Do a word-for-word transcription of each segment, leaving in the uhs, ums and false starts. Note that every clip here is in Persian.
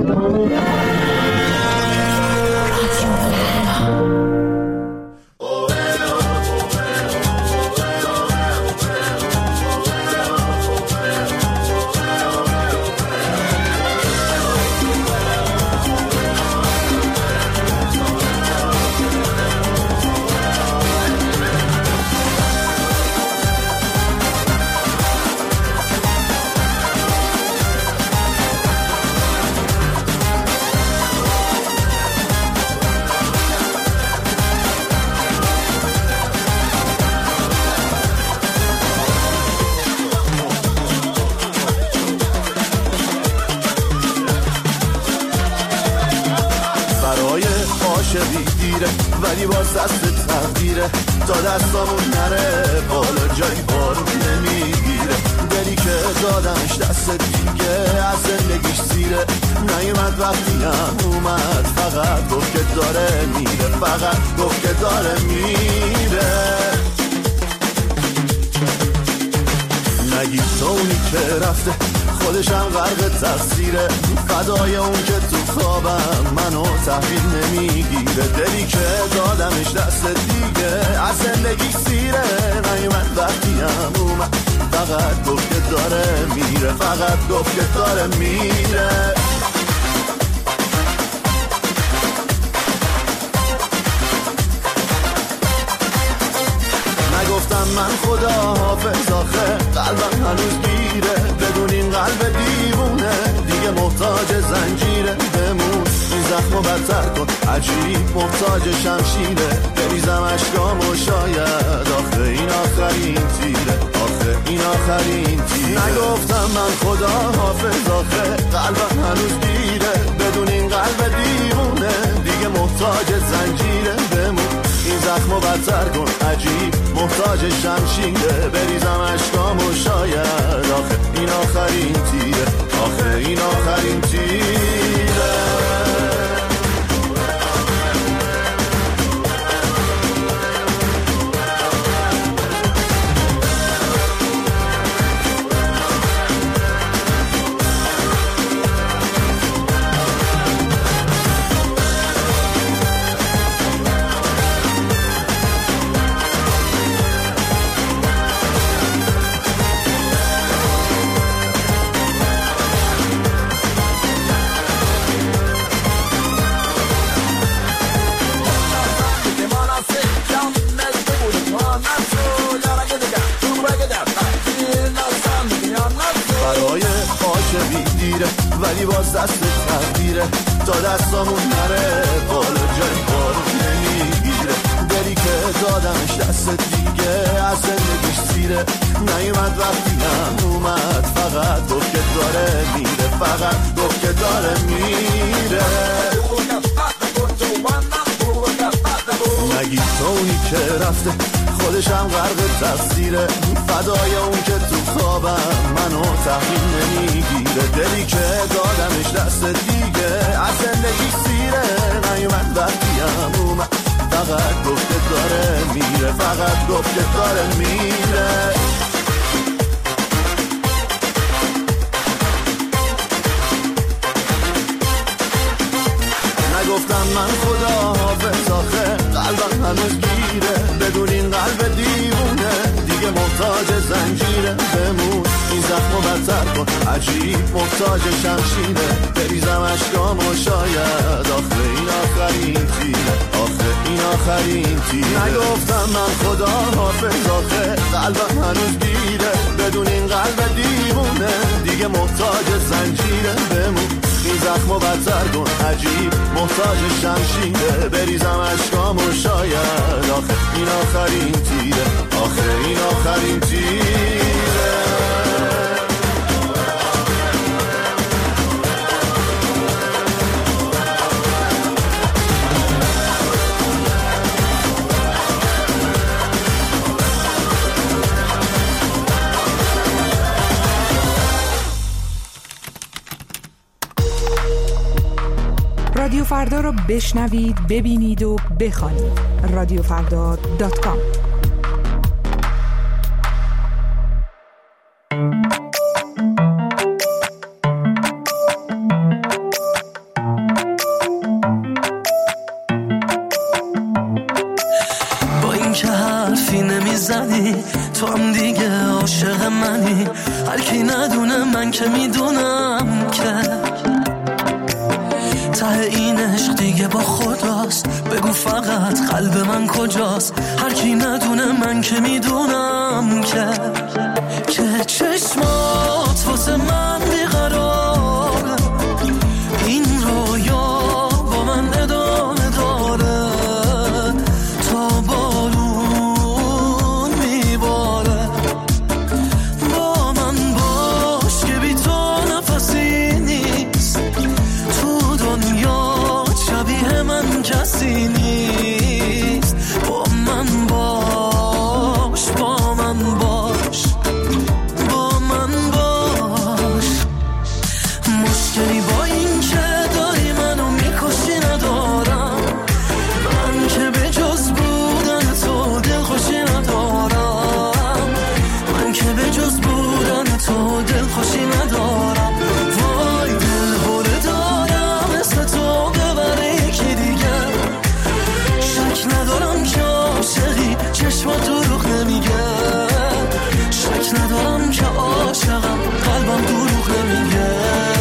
ولی باز دست تقدیره تا دستامون نره بالا جایی بارون نمیگیره. دلی که دادمش دست دیگه از زندگیش سیره. نیومد وقتی هم اومد فقط گفت که داره میره، فقط گفت که داره میره. نگی تو اونی که رفته خودشم غرق تقصیره. فدای اون که تو خوابم منو تحویل نمیگیره. دلی که دادمش دست دیگه از زندگی سیره. نیومد وقتی هم اومد فقط گفت که داره میره، فقط گفت که داره میره. نگفتم من خدا حافظ آخه قلبم هنوز گیره. بدون این قلب دیوونه دیگه محتاج زنجیره. بمون این زخمو بدتر کن عجیب محتاج شمشیره. بریزم اشکامو شاید آخه این آخرین تیره، آخه این آخرین تیره. نگفتم من خدا حافظ آخه قلبم هنوز گیره. بدون این قلب دیوونه دیگه محتاج زنجیره. بمون این زخمو بدتر کن عجیب محتاج شمشیره. بریزم اشکامو شاید آخه این آخرین تیره، آخه این آخرین تیره. ولی باز دست تقدیره تا دستامون نره بالا جایی بارون نمیگیره. دلی که دادمش دست دیگه از زندگیش سیره. نیومد وقتی هم اومد فقط گفت که داره میره، فقط گفت که داره میره. نگی تو اونی که رفته خودشم غرق تقصیره. فدای اون که تو خوابم منو تحویل نمیگیره. دلی که دادمش دست دیگه از زندگی سیره. نیومد وقتی هم اومد فقط گفت که داره میره، فقط گفت که داره میره. نگفتم من خدا حافظ آخه قلبم هنوز گیره. بدون این قلب دیوونه دیگه محتاج زنجیره. بمون این زخمو بدتر کن عجیب محتاج شمشیره. بریزم اشکامو شاید آخه این آخرین تیره، آخه این آخرین تیره. نگفتم من خدا حافظ آخه قلبم هنوز گیره. بدون این قلب دیوونه دیگه محتاج زنجیره. بمون این زخمو بدتر کن عجیب محتاج شمشیره. بریزم اشکامو شاید آخه این آخرین تیره، آخه این آخرین تیره. رادیو فردا رو بشنوید، ببینید و بخوانید. رادیو فردا دات کام. تو هم دیگه عاشق منی، هر کی ندونه من که میدونم که ته این عشق دیگه با خداست. بگو فقط قلب من کجاست، هر کی ندونه من که میدونم که که چشمات واسه من بیقراره، این رویا با من ادامه داره تا بارون میباره. با من باش که بی تو نفسی نیست، تو دنیا شبیه من کسی نیست. با من باش، با من باش، با من باش. مشکلی با این که داری منو میکشی ندارم، من که به جز بودن تو دلخوشی ندارم، من که به جز بودن تو دلخوشی ندارم. وای دل هره دارم اسم تو ببره یکی دیگه، شک ندارم که عاشقی چشما دروغ نمیگه، شک ندارم که عاشقم قلبم دروغ نمیگه.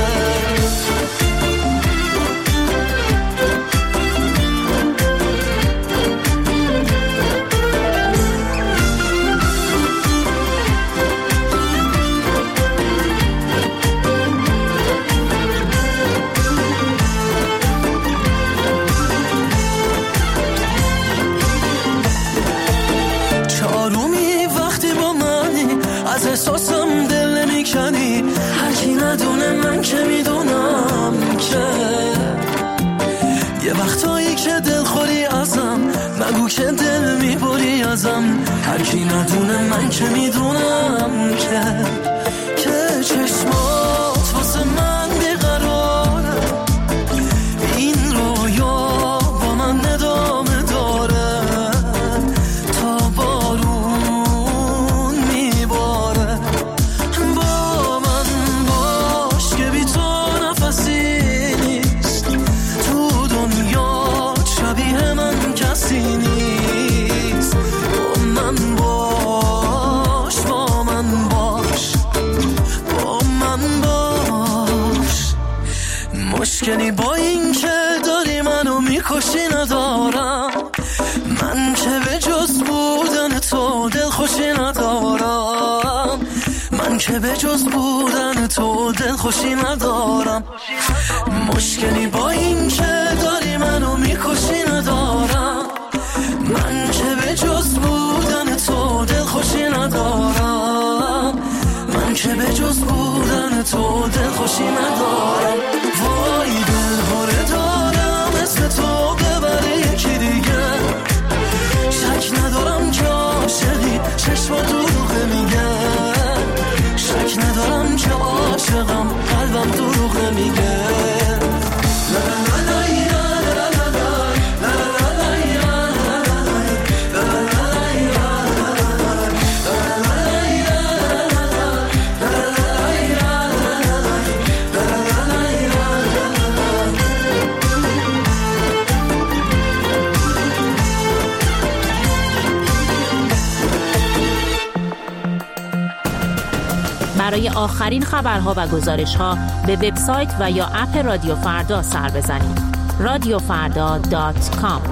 چارومی وقتی با منی، از احساسم دل نمیکنی، هر کی ندونه من که میدونم که یه وقتایی که دل خوری ازم، مگو که دل میبری ازم، هر کی ندونه من که میدونم که که چشمات واسه من بیقراره، این رویا با من ادامه داره تا بارون میباره. با من باش که بی تو نفسی نیست، تو دنیا شبیه من کسی نیست. با من باش، با من باش، با من باش. مشکلی با این که داری منو میکشی ندارم، من که به جز بودن تو دلخوشی ندارم، من که به جز بودن تو دلخوشی ندارم. مشکلی با این که داری منو میکشی ندارم، من که به جز بودن تو دلخوشی ندارم، من که به جز بودن تو دلخوشی ندارم. وای دل هره دارم اسم تو ببره یکی دیگه، شک ندارم که عاشقی چشما دروغ میگه، شک ندارم که عاشقم قلبم دروغ میگه. لا لا لا لا لا لا برای آخرین خبرها و گزارش‌ها به وبسایت و یا اپ رادیو فردا سر بزنید. رادیو فردا دات کام.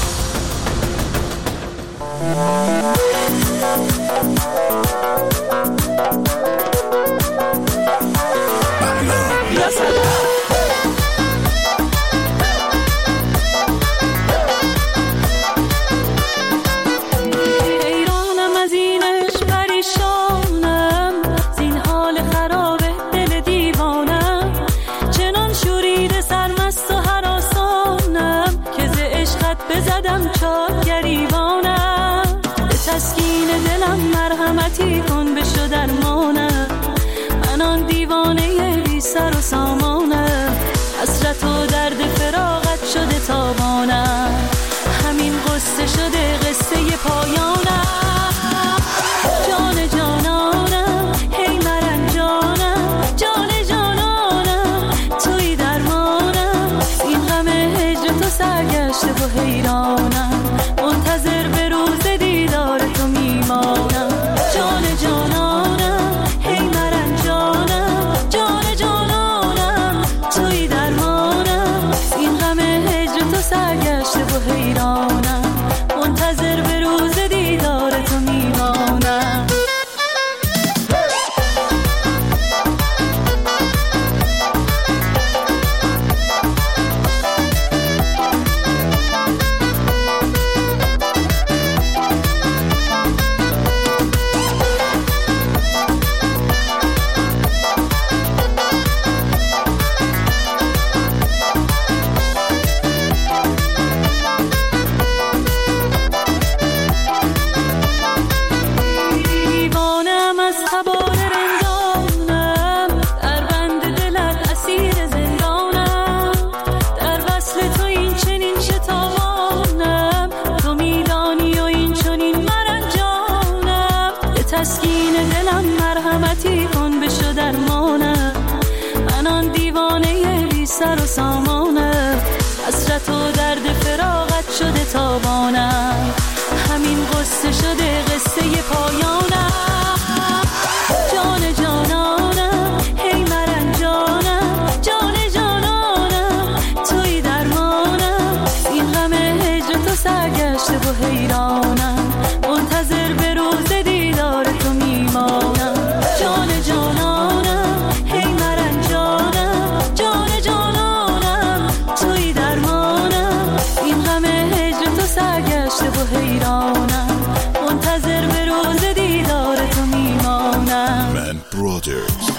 بزدم چار گریبانم، به تسکین دلم مرحمتی کن بشو درمانم، من آن دیوانه بی سر و سامانم، حسرت و درد فراقت شده تابانم، همین قصه شده قصه پایانم. جان جانانم هی مرنجانم، جان جانانم توی درمانم، این غم هجر تو سرگشته و حیرانم، منتظر به روز دیدار تو میمانم. حیرانم، منتظر به روز دیدار تو میمانم. سر و سامانه حسرت و درد فراغت شده تابانم، همین قصه شده قصه پایانم. جان جانانم هی مرنجانم، جان جانانم توی درمانم، این غم هجر تو سرگشته و حیرانم، منتظر به روز دیدار تو میمانم. جان جانانم هی مرنجانم، جان سرگشته و حیرانم، منتظر به روز دیدار تو میمانم. من برادرز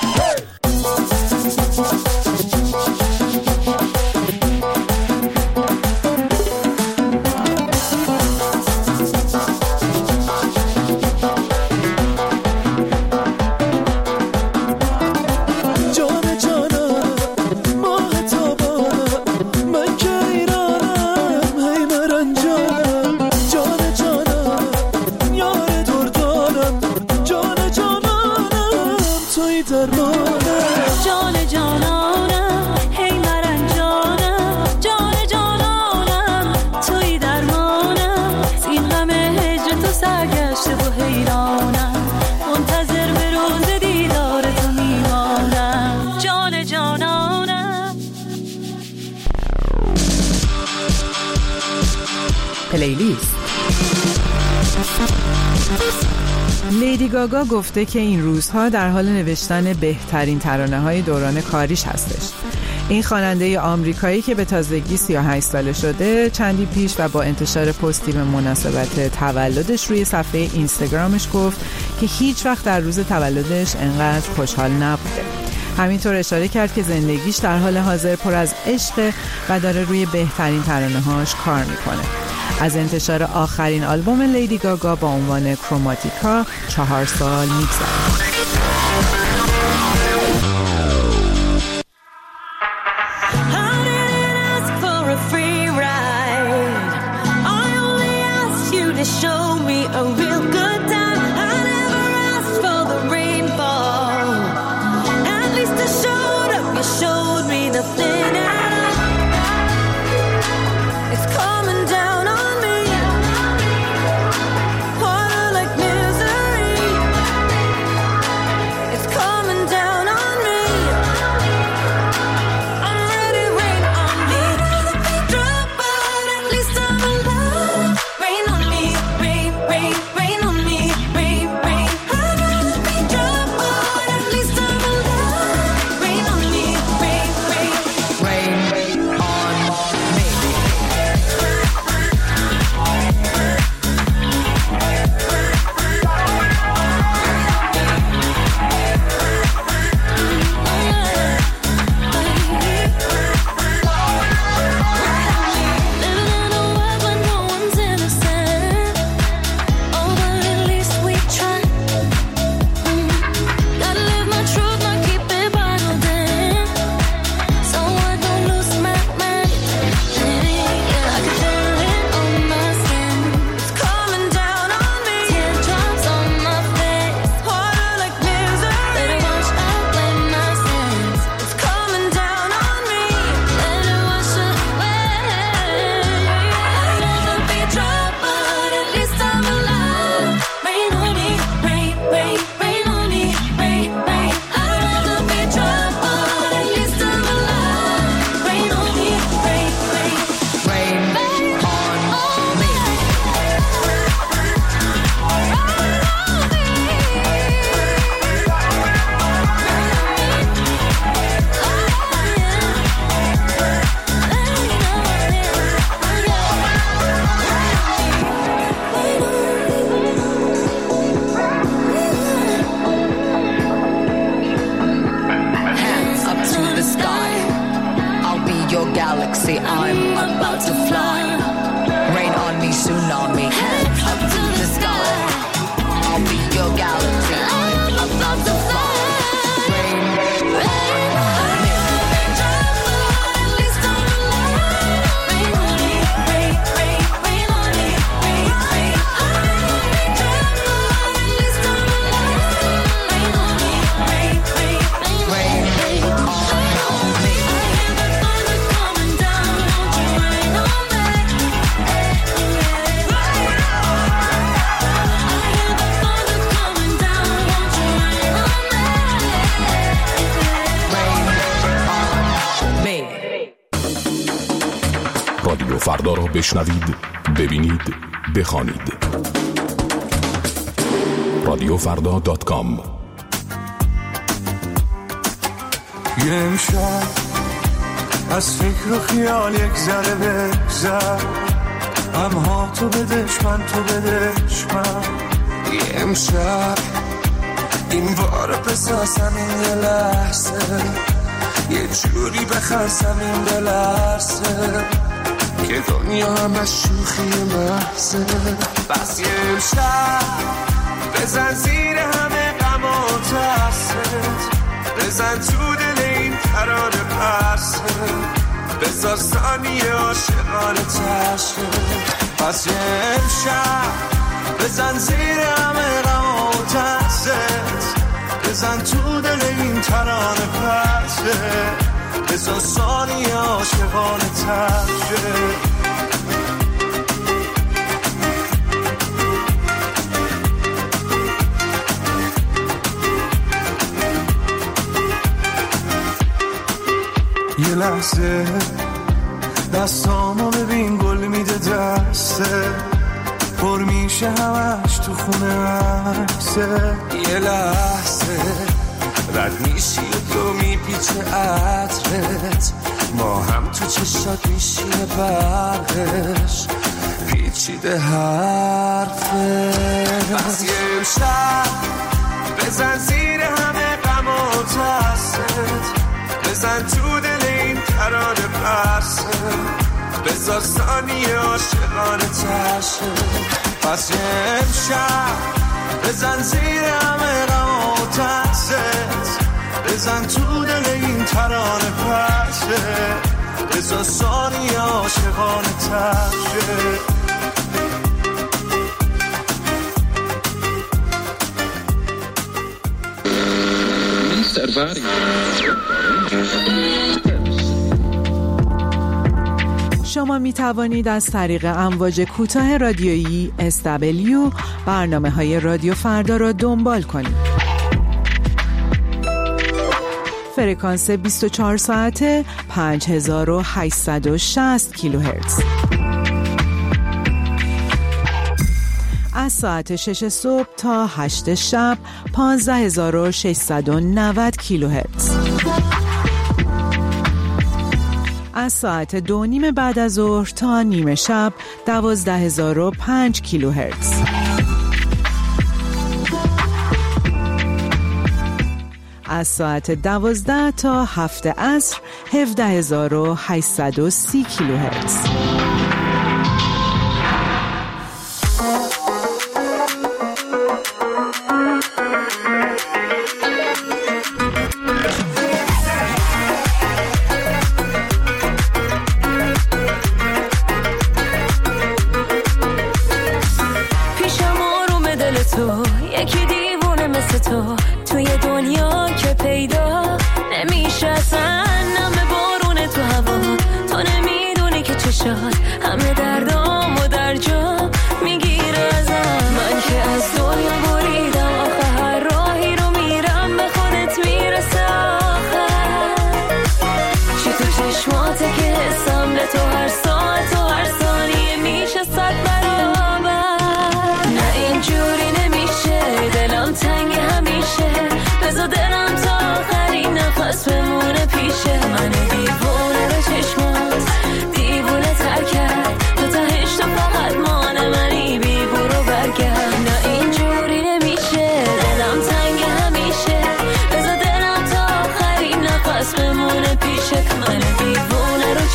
پلیلیست. لیدی گاگا گفته که این روزها در حال نوشتن بهترین ترانه‌های دوران کاریش هستش. این خواننده آمریکایی که به تازگی سی و هشت ساله شده چندی پیش و با انتشار پستی به مناسبت تولدش روی صفحه اینستاگرامش گفت که هیچ وقت در روز تولدش انقدر خوشحال نبوده. همینطور اشاره کرد که زندگیش در حال حاضر پر از عشق و داره روی بهترین ترانه‌هاش کار میکنه. از انتشار آخرین آلبوم لیدی گاگا با عنوان کروماتیکا چهار سال میگذره. your galaxy. I'm about to fly. Rain on me, tsunami, head up to the sky. I'll be your galaxy. I'm about to fly. Rain, rain on me. At least I'm alive. Rain on me, rain, rain, rain on me, rain, rain. At least I'm alive. Rain on me, rain, rain, rain, rain on me. رادیو فردا را بشنوید، ببینید، بخوانید. رادیو فردا دات کام. یه امشب از فکر و خیال یک ذره بگذر، امها تو بدش من تو بدش من. یه امشب این بار بسازم این یه لحظه، یه جوری بخرسم این دلرسه که دنیا همه شوخی محضه. بس یه امشب بزن زیر همه غم و ترست، بزن تو دل این ترانه پرسه، بذار ثانیه عاشقانه ترشه. پس یه امشب بزن زیر همه غم و ترست، بزن تو دل این ترانه پرسه، بذار ثانیه عاشقانه ترشه. یه لحظه دستامو ببین گل میده دسته، پر میشه همش تو خونه عکسه. یه لحظه رد میشی و تو میپیچه عطرت، ما هم تو چشات میشیم برقش پیچیده حرفه. بس یه امشب بزن زیر همه غم و ترست، بزن تو دل این ترانه پرسه، بذار ثانیه عاشقانه ترشه. پس یه امشب بزن زیر همه غم و ترست، بزن تو دل این ترانه پرسه، بذار ثانیه عاشقانه ترشه. شما می توانید از طریق امواج کوتاه رادیویی اس دبلیو برنامه های رادیو فردا را دنبال کنید. فرکانس بیست و چهار ساعته پنج هزار و هشتصد و شصت کیلوهرتز. از ساعت شش صبح تا هشت شب پانزده هزار و ششصد و نود کیلوهرتز. از ساعت دو نیم بعد از ظهر تا نیمه شب دوازده هزار و پنج کیلوهرتز. از ساعت دوازده تا هفت عصر هفده هزار و هشتصد و سی کیلوهرتز. همه دردام و در جا میگیره ازم، من که از دنیا بریدم آخه هر راهی رو میرم به خودت میرسه آخر. چی تو چشماته که حسم به تو هر ساعت و هر ثانیه میشه صد برابر. نه اینجوری نمیشه دلم تنگ همیشه، بذار دلم تا آخرین نفس بمونه پیشه. من دیوونه رو چشمات دیوونه تر کرد، تو تهش تو فقط مانه منی بی برو برگرد. نه اینجوری نمیشه دلم تنگ همیشه، بذار دلم تا آخرین نفس بمونه پیشه. من دیوونه رو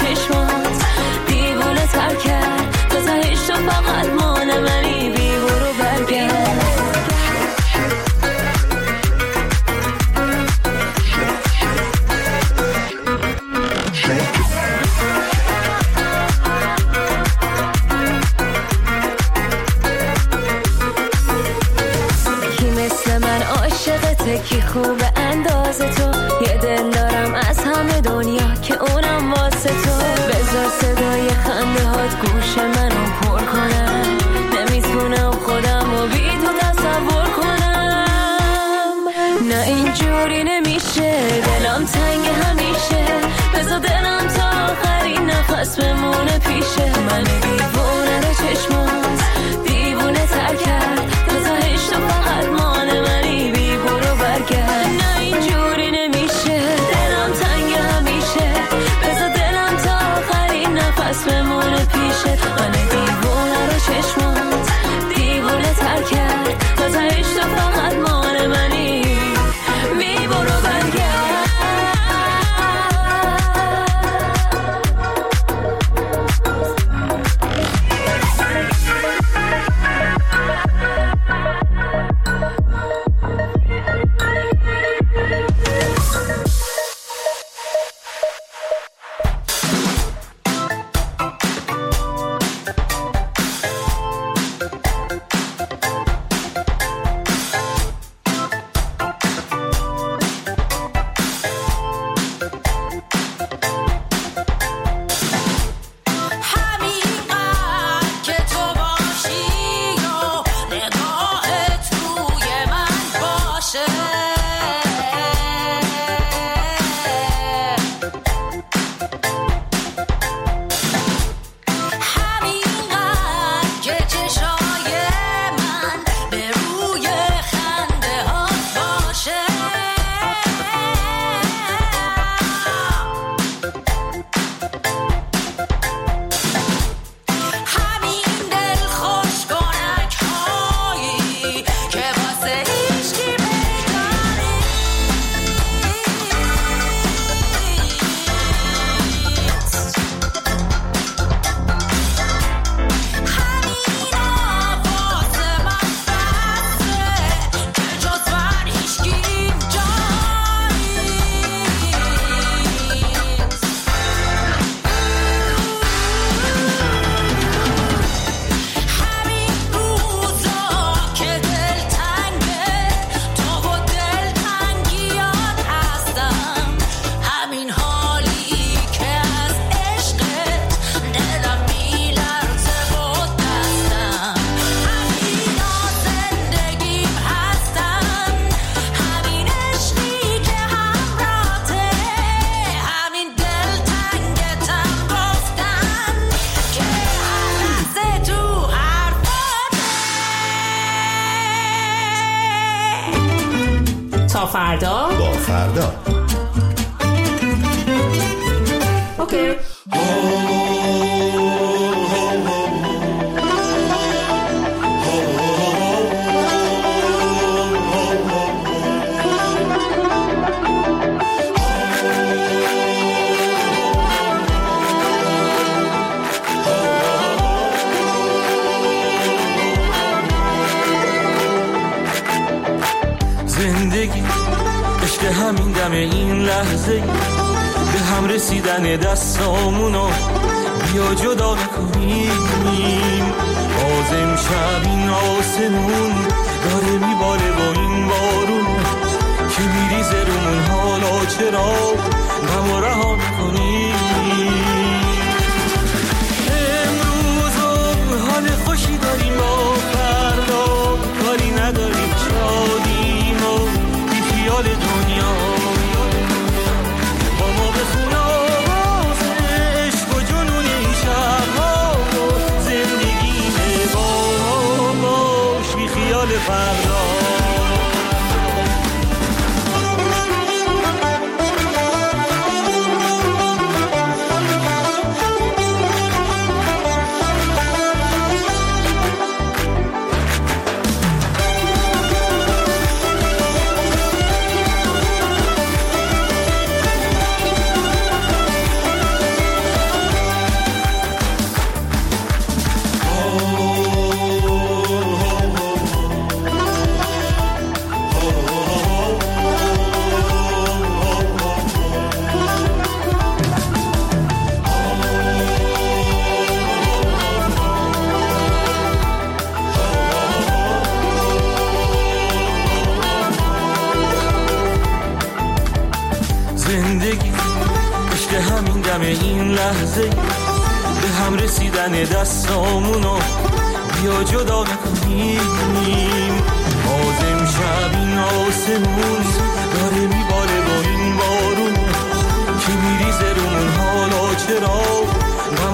نفس بمونه پیشه. من دیوونه رو چشمات دیوونه تر کرد، گذاشت تو فقط مال منی، بی برو برگرد. نه اینجوری نمیشه، دلم تنگ همیشه، بذار دلم تا آخرین نفس بمونه پیشه. من دیوونه رو چشمات دیوونه تر کرد، گذاشت تو فقط مال منی، بی برو برگرد. تا فردا با فردا. اوکی. زندگی عشق همین دم این لحظه، به هم رسیدن دستامونو بیا جدا نکنیم. باز امشب این آسمون داره میباره با این بارون که میریزه رومون، حالا چرا غم رها نکنیم. امروز حال خوشی داریم، با فردا کاری نداریم، شادیم و بی خیال دنیا. با ما بخون آواز عشق و جنون این شبها و زندگی با باش بی خیال فردا. زندگی عشق همین دم این لحظه، به هم رسیدن دستامونو بیا جدا نکنیم. باز امشب این آسمون داره میباره با این بارون که میریزه رومون، حالا چرا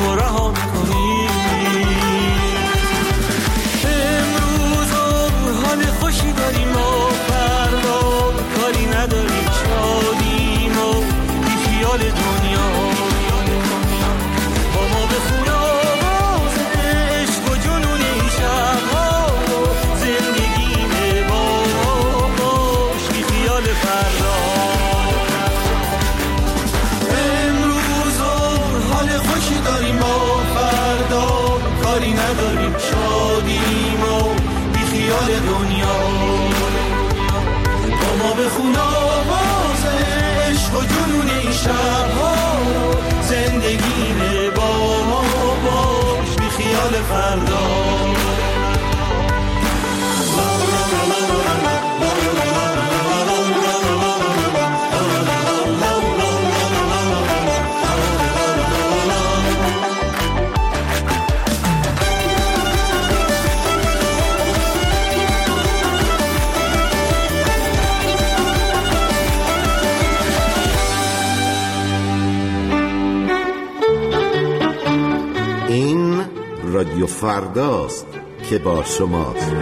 خوشی داریم با فردا، کاری نداریم شادیم و بی خیال دنیا. با ما بخون آواز عشق و جنون این شبها، زندگی با ما باش بی خیال فردا. این رادیو فرداست که با شماست.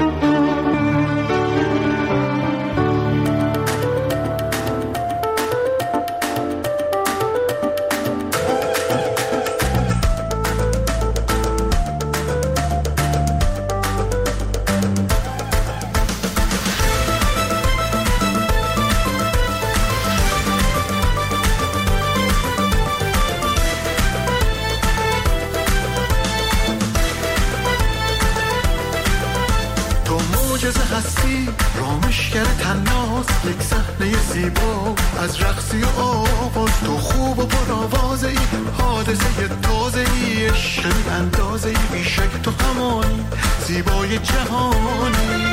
هستی رامشگر تناس، یک صحنه زیبا از رقصی و آواز. تو خوب و پرآوازه ای، حادثه تازه ای، عشق اندازه ای، بیشک تو همانی زیبای جهانی.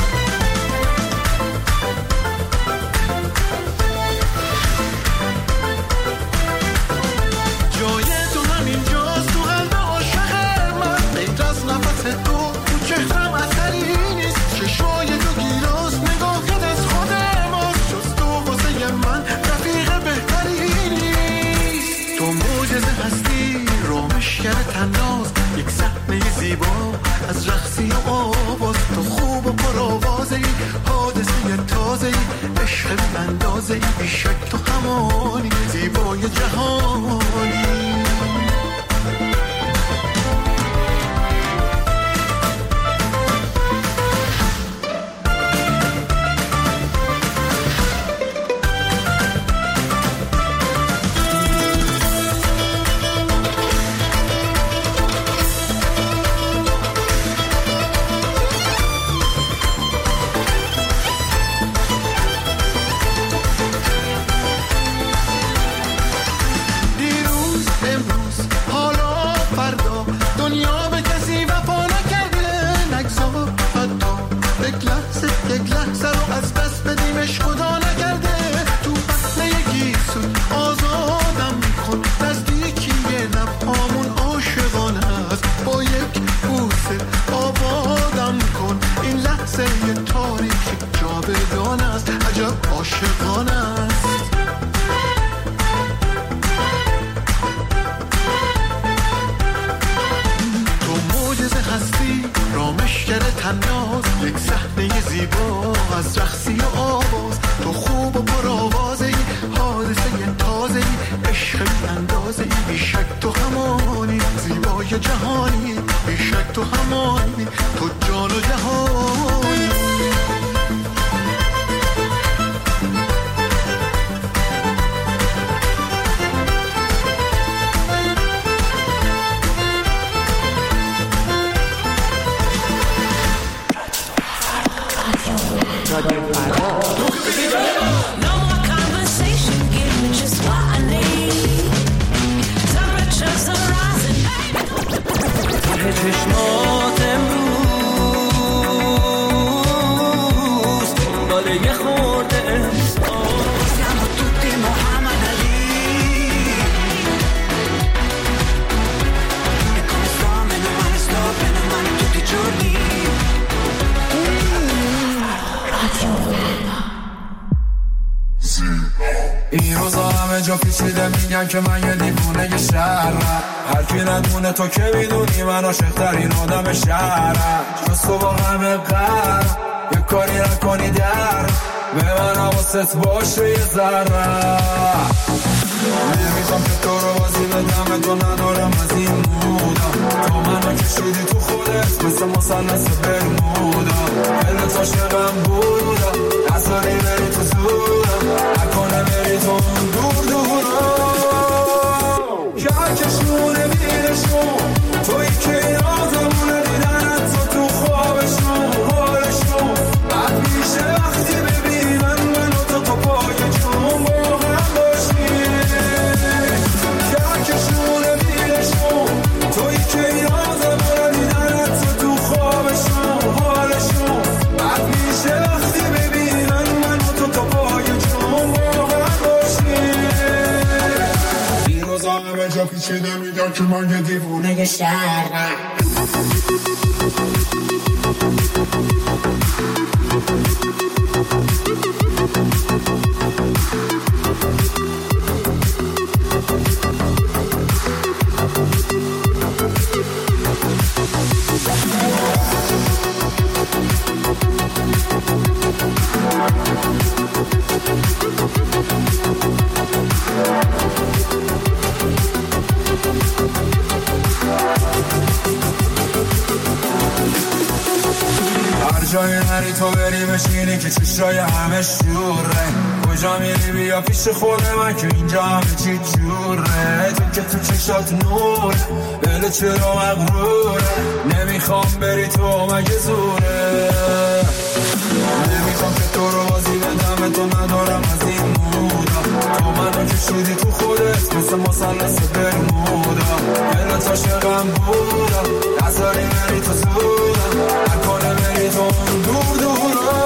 جای تو همین جاست تو قلب عاشق من، غیر از نفس تو تو چهرم اثری نیست. چشمای تو گیراست، نگاهت از خود ماست، جز تو واسه من رفیق بهتری نیست. تو معجزه هستی رامشگر تناس، یک صحنه زیبا از رقصی و آواز. تو خوب و پرآوازه ای، حادثه تازه ای، عشق اندازه ای، بیشک تو همانی زیبای جهانی. این روزا همه جا پیچیده میگن که من یه دیوونه شهرم، هر کی ندونه تو که میدونی من عاشق ترین آدم شهرم. جز تو با همه قرم یه کاری نکنی در به من حواست باشه یه ذره. نمیخوام که تو رو بازی بدم، تو ندارم از این مودم. تو منو کشیدی تو خودت مثل مثلث برمودا، دلت عاشقم بودا، نذاری بری تو زورم، نکنه بری تو اون دور دورم. که هر کشونه دیرشون تویی که یادمونه دیدنت تو تو خوابشون حالشون بد میشه وقتی ببینن من و تو تو پای جون با هم باشیم کهکشون دیرشون تویی که یادمونه دیدنت تو تو خوابشون حالشون بد میشه وقتی ببینن من و تو تو پای جون با هم باشیم این روزا همه جا پیچیده میگن که من یه دیوونه شهرم جای نری تو بری بشینی که چشای همه شوره کجا میری بیا پیش خود من که اینجا همه چی جوره تو که تو چشات نوره دل چرا مغروره نمیخوام بری تو مگه زوره نمیخوام که تو رو بازی بدم تو ندارم از این مودا تو منو کشیدی تو خودت مثل مثلث برمودا دلت عاشقم بودا نذاری بری تو زودا نکنه بری تو اون دور دورا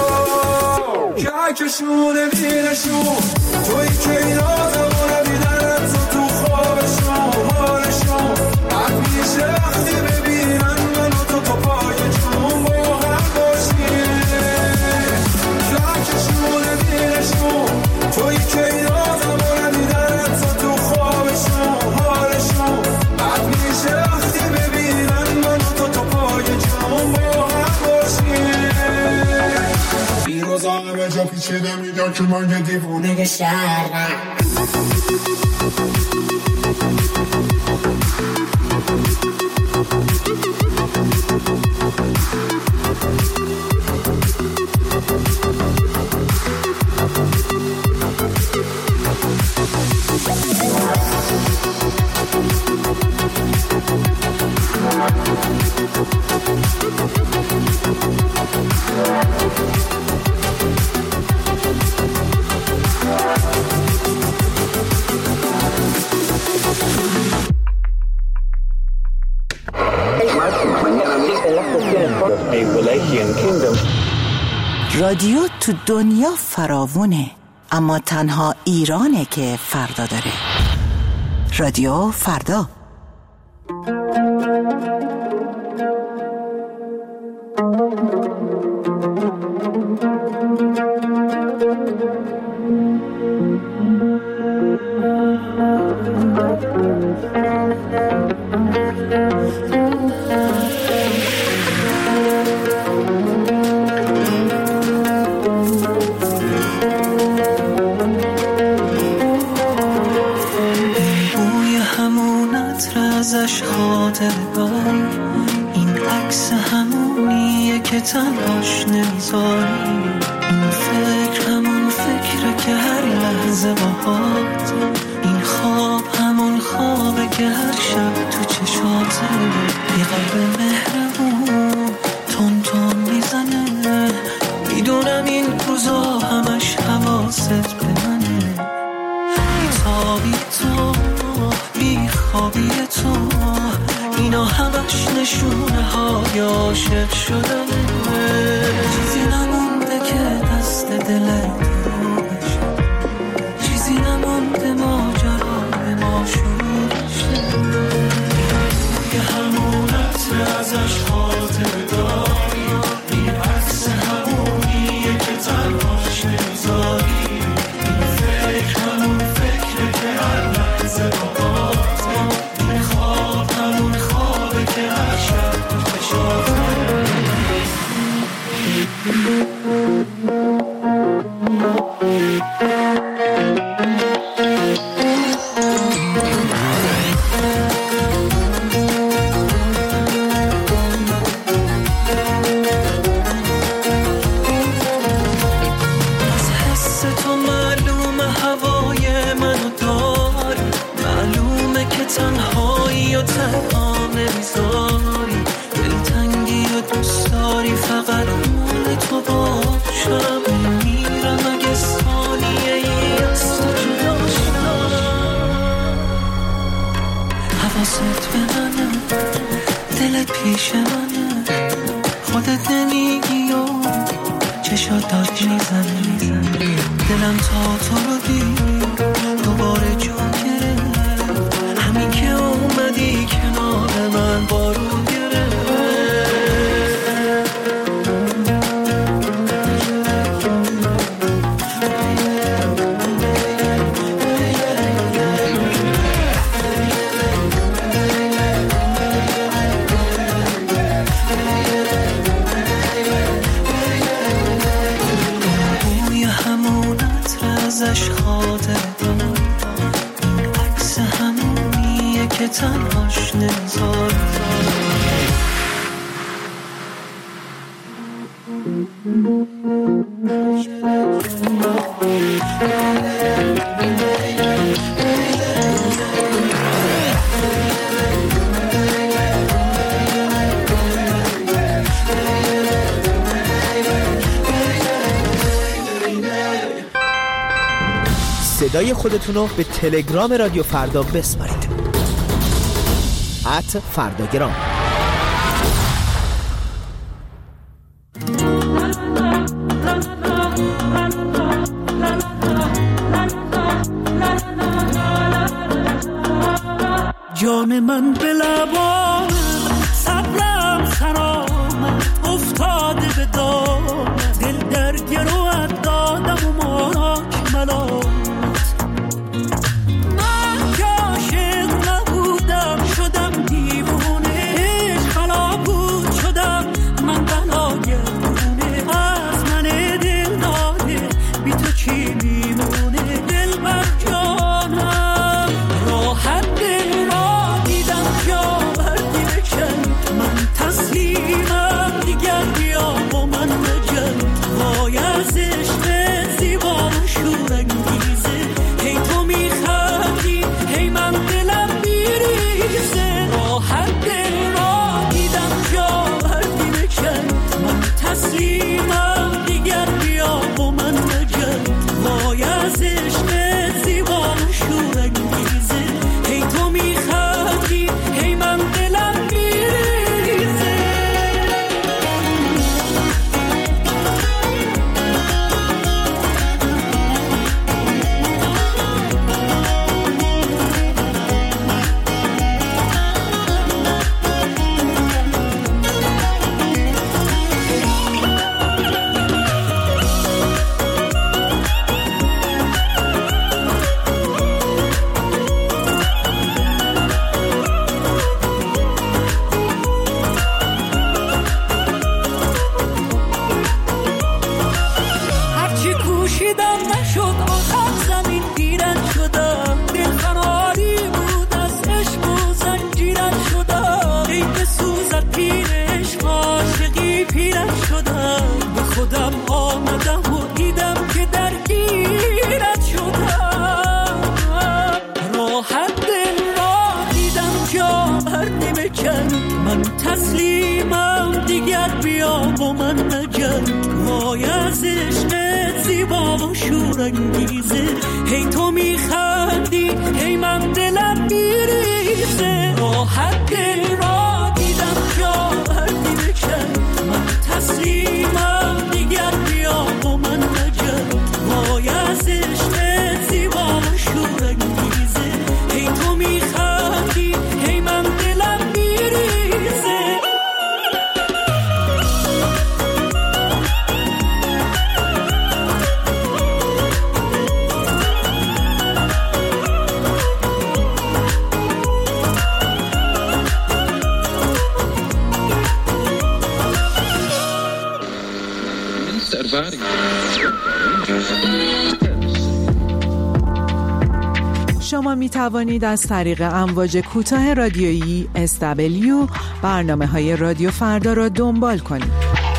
کهکشون دیرشون تویی که این آدمونه دیدنت تو تو خوابشون حالشون بد میشه وقتی ببینن من و تو تو پای جون با هم باشیم کهکشون دیرشون تویی که این آدمونه دیدنت تو تو خوابشون حالشون بد میشه وقتی ببینن من و تو تو پای جون با هم باشیم این روزا همه جا پیچیده میگن که من یه دیوونه شهرم رادیو تو دنیا فراوونه اما تنها ایرانه که فردا داره. رادیو فردا. ازش خاطر داری این عکس همونیه که تنهاش نمیذاری این فکر همون فکره که هر لحظه باهات این خواب همون خوابه که هر شب تو چشاته یه قلب مهربون تون تون میزنه میدونم این روزا همش حواست به منه بیتابی تو بیخوابی تو اینا همش نشونه های عاشق شدنه چیزی نمونده که دست دلت بشه چیزی نمونده ماجرا به ما شروع شه یه همونت ازش خاطر داری این عکس همونیه که تنهاش نمیذاری این فکر همون فکره که هر لحظه با این خواب همون خوابه که هر شب تو چشاته و تنها نمیذاری، دلتنگی و دوست داری فقط مال تو باشم. میمیرم اگه ثانیه ای از تو جدا شدم. حواست به منه، دلت پیش منه، خودت نمیگی و چشات داد میزنه. دلم تا تو رو دید دوباره جو گرفت، همین که اومدی کنار من بارو گرفت. بوی همون عطر ازش خاطر دارم، این عکس همونیه که تنهاش نمیذاره. صدای خودتون رو به تلگرام رادیو فردا بسپارید. ات فرداگرام. جان من به لبان صبرم خرام افتاده به دام، دل در گروهت دادم و ماراک ملامت. من که عاشق نبودم شدم دیوونه، خلا بود شدم من بلا گردونه. از من دل داده بی تو چی میمونه؟ دل بر جانم راحت دل را دیدم جا بردی بکن. من تسلیمم دیگر بیا با من بجن. وای از عشق زیبا و شورانگیزه، هی تو میخندی هی من دلم میریزه. راحت دل را دیدم جا بردی بکن. من تسلیمم دیگر بیا با من بجن. وای از عشق زیبا و شورانگیزه، هی تو میخندی هی من دلم میریزه. هرچی کوشیدم نشد آخر زمین گیرت شدم. دل قراری بود از عشق و زنجیرت شدم. ای بسوزد پیر عشق عاشقی پیرت شدم. به خودم آمدم و دیدم که درگیرت شدم. راحت دل را دیدم جا بردی بکن. من تسلیمم دیگر بیا با من نجن. وای از عشقت زیبا و شورانگیزه، هی تو میخندی هی من دلم میریزه. راحت دل را دیدم جا بردی بکن. من تسلیمم دیگر بیا با من نجن. وای از عشقت زیبا و شورانگیزه، هی تو میخندی هی من دلم میریزه. شما می توانید از طریق امواج کوتاه رادیویی اس دبلیو برنامه های رادیو فردا را دنبال کنید.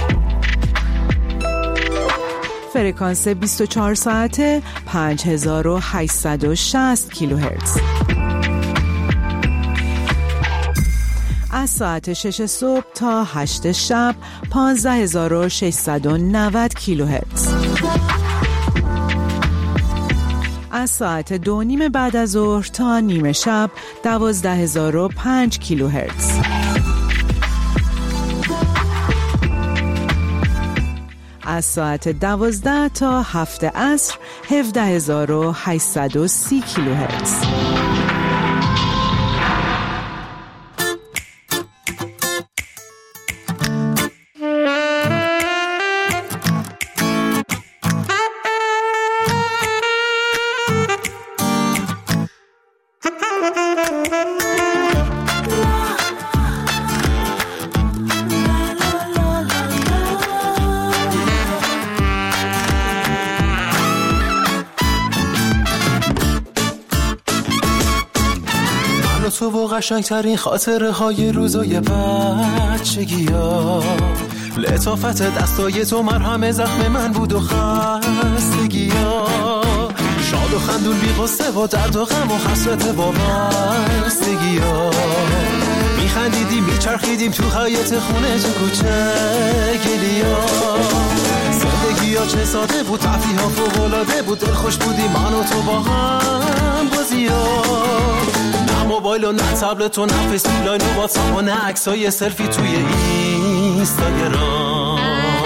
فرکانس بیست و چهار ساعته پنج هزار و هشتصد و شصت کیلوهرتز. از ساعت شش صبح تا هشت شب پانزده هزار و ششصد و نود کیلوهرتز. از ساعت دو نیم بعد از ظهر تا نیمه شب دوازده هزار و پنج کیلوهرتز. از ساعت دوازده تا هفت عصر هفده هزار و هشتصد و سی کیلوهرتز. تو و قشنگترین خاطره های روزای بچگی ها، لطافت دستای تو مرهم زخم من بود و خستگی ها، شاد و خندون بی قصه و درد و غم و حسرت وابستگی ها، میخندیدیم میچرخیدیم تو حیاط خونه تو کوچه گلی ها، زندگی ها چه ساده بود، تفریح ها فوق‌العاده بود، دل خوش بودیم من و تو با هم بازی ها، موبایل و نه تبلت و نه فیسبوک لاین و واتساپ و نه عکسای سلفی توی اینستاگرام.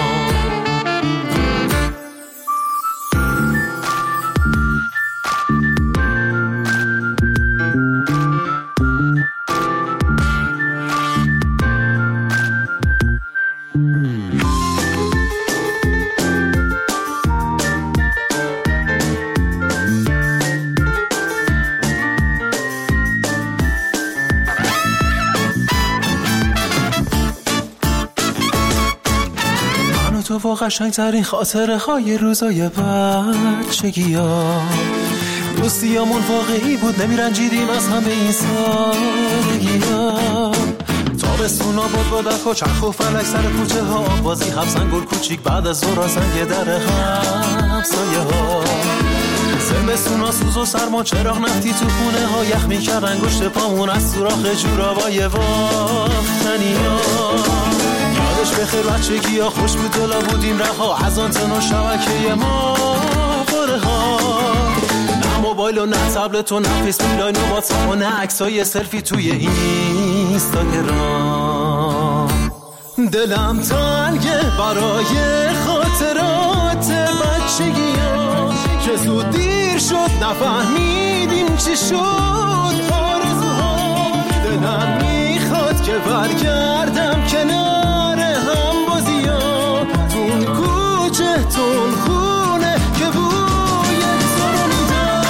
تو و قشنگترین خاطره های روزای بچگی ها، دوستیامون واقعی بود، نمیرنجیدیم از همه این سادگی ها، تابستونا بود با دک و چرخ و فلک سر کوچه ها، بازی حبسن گل کوچیک بعد از ظهر سنگ در همسایه ها، زمستونا سوز و سرما چراغ نفتی تو خونه ها، یخ میکرد انگشت پامون از سوراخ جورابای وافتنی ها، بخیر بچگی ها خوش بود دلا بودیم رها، از آنتن و شبکه ما باره ها، نه موبایل و نه تبلت و نه فیسبوک لاین و واتساپ و نه عکسای سلفی توی اینستاگرام. دلم تنگه برای خاطرات بچگی ها که زود دیر شد نفهمیدیم چی شد آرزوها، دلم میخواد که برگردم کنار هم بازی ها، تون کوچه تون خونه که بوی تو رو میدم.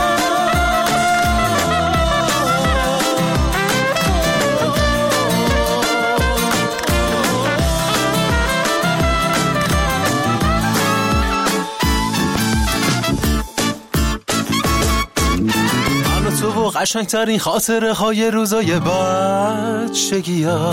من و تو و قشنگترین خاطره های روزای بچگی ها.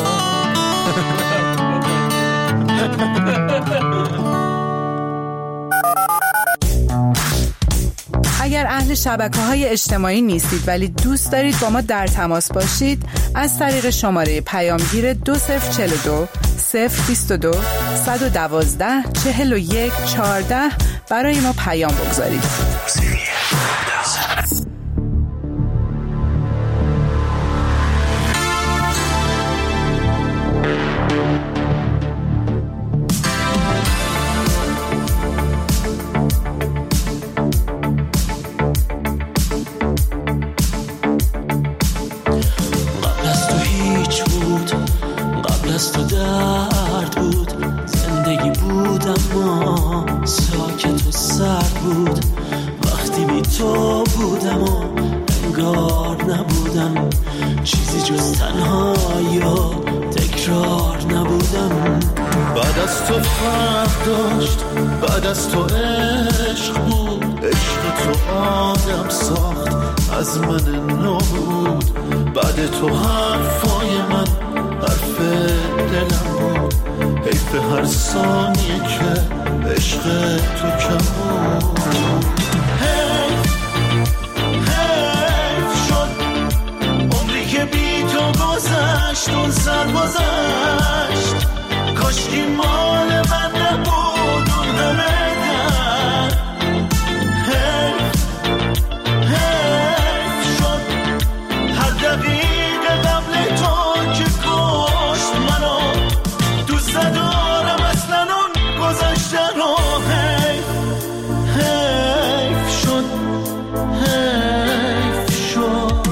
اگر اهل شبکه‌های اجتماعی نیستید ولی دوست دارید با ما در تماس باشید، از طریق شماره پیامگیر دو صفر چهل و دو صفر بیست و دو صد و دوازده چهل و یک چهارده برای ما پیام بگذارید. ساکت و سرد بود وقتی بی تو بودم و انگار نبودم چیزی جز تنهایی و تکرار نبودم. بعد از تو فرق داشت، بعد از تو عشق بود، عشق تو آدم ساخت از من نو بود. بعد تو حرفای من حرف دلم بود، حیف هر ثانیه که عشق تو کم بود. حیف حیف شد عمری که بی تو گذشت، گذشت اون سال گذشت کاشکی مال من نبود اون همه در حیف حیف شد هر دقیقه قبل تو که کشت منو دوست ندارم اصلا اون گذشتن رو حیف حیف شد حیف شد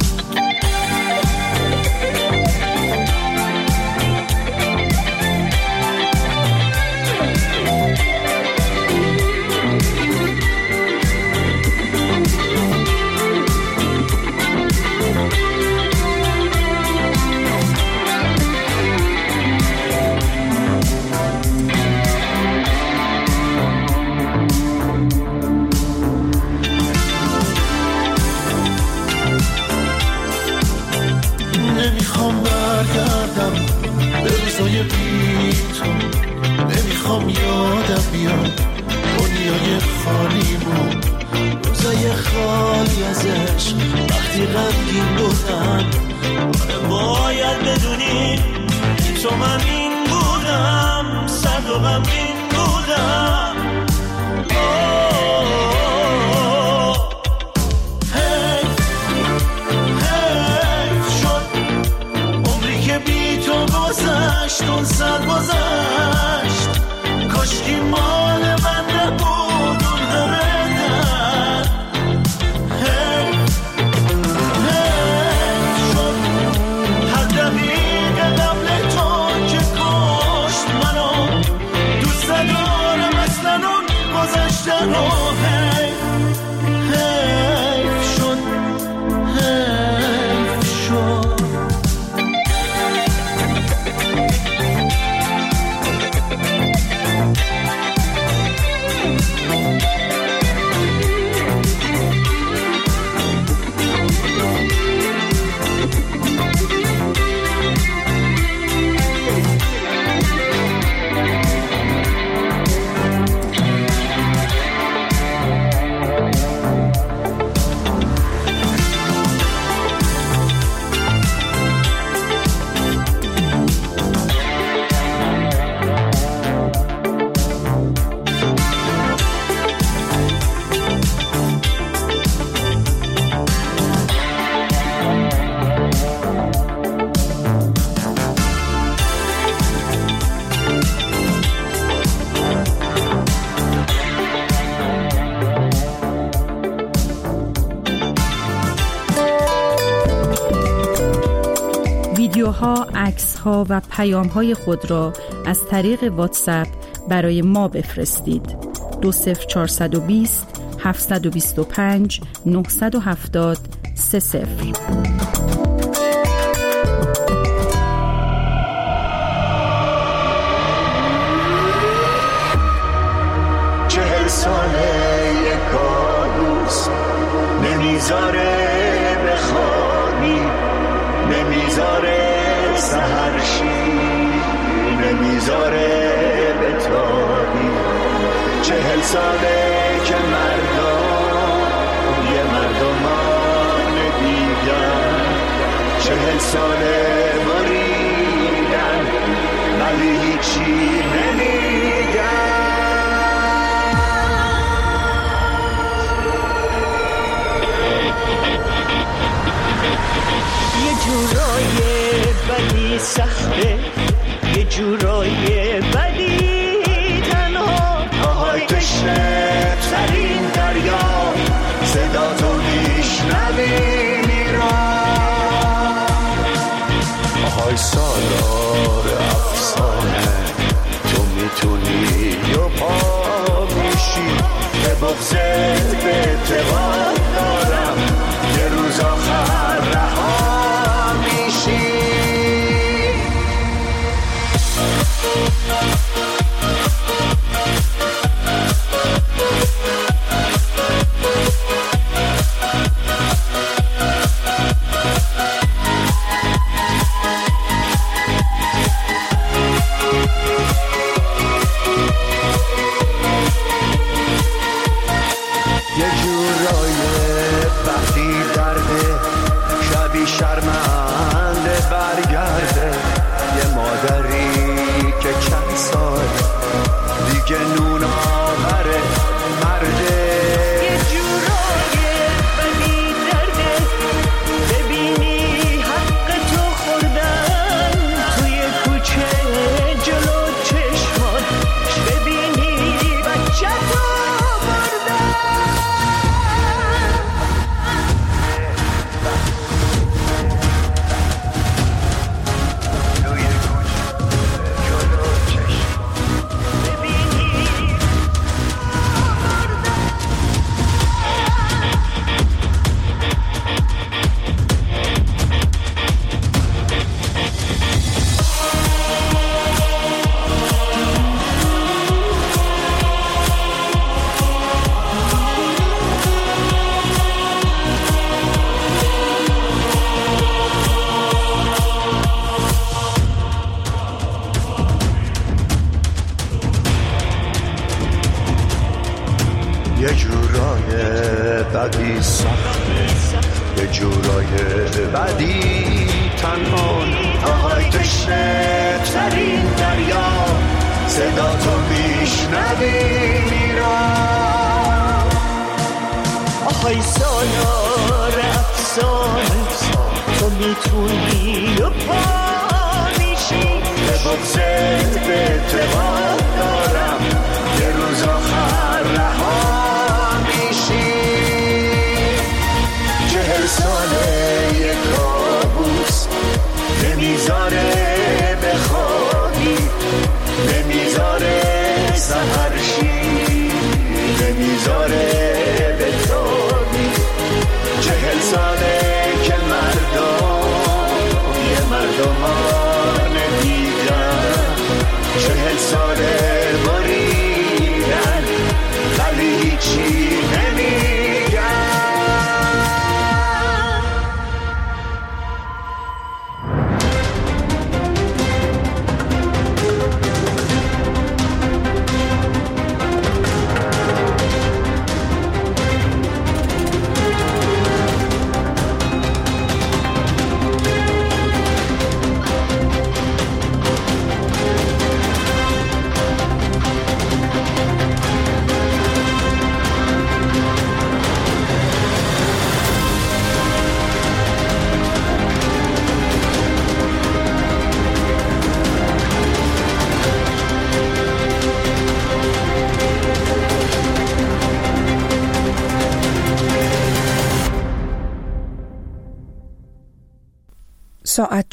نمیخوام برگردم به روزای بی تو نمیخوام یادم بیاد دنیای خالی بود روزای خالی از عشق وقتی غمگین بودم باید بدونی تو من این بودم سرد و غمگین بودم گذشت اون سال گذشت کاشکی مال من نبود اون همه در حیف حیف شد هر دقیقه قبل تو که کشت منو دوست ندارم اصلا اون گذشتن رو حیف حیف شد حیف شد ویدیوها، عکس‌ها و پیام‌های خود را از طریق واتساپ برای ما بفرستید. دو صفر چهارصد و بیست هفتصد و بیست و پنج نهصد و هفتاد سه صفر. چهل ساله یک کابوس نمیذاره بخوابی نمیذاره سحرشی نمیذاره بتابی چهل ساله که مردم یه مردمان دیگر چهل ساله بریدن ولی هیچی نمیگن یه جورای بدی سخته یه جورای بدی تنها آهای تشنه ترین دریا صدا تو میشنوی میران آهای سالار افسانه تو میتونی و پا میشی به بغضت به اعتقاد دارم یه روز آخر رها میشی یه جورای برگرده، یه مادری که چند سال دیگه نون آوره مرده. یه جورای بدی درده ببینی حق تو خوردن توی کوچه جلو چشمات، ببینی بچه تو بردن. یه جورای بدی سخته، یه جورای بدی تنهایی. آهای تشنه ترین دریا صدا تو میشنوی میرم. آهای سالار افسانه تو میتونی و پا میشی. به بغضت به اعتقاد دارم یه روز آخر رها میشی. چهل ساله یه کابوس نمیذاره بخوابی، نمیذاره سحر شی، نمیذاره بتابی. چهل ساله که مردم یه مردمان دیدن، چهل ساله بریدن ولی هیچی نمیگن. ساعت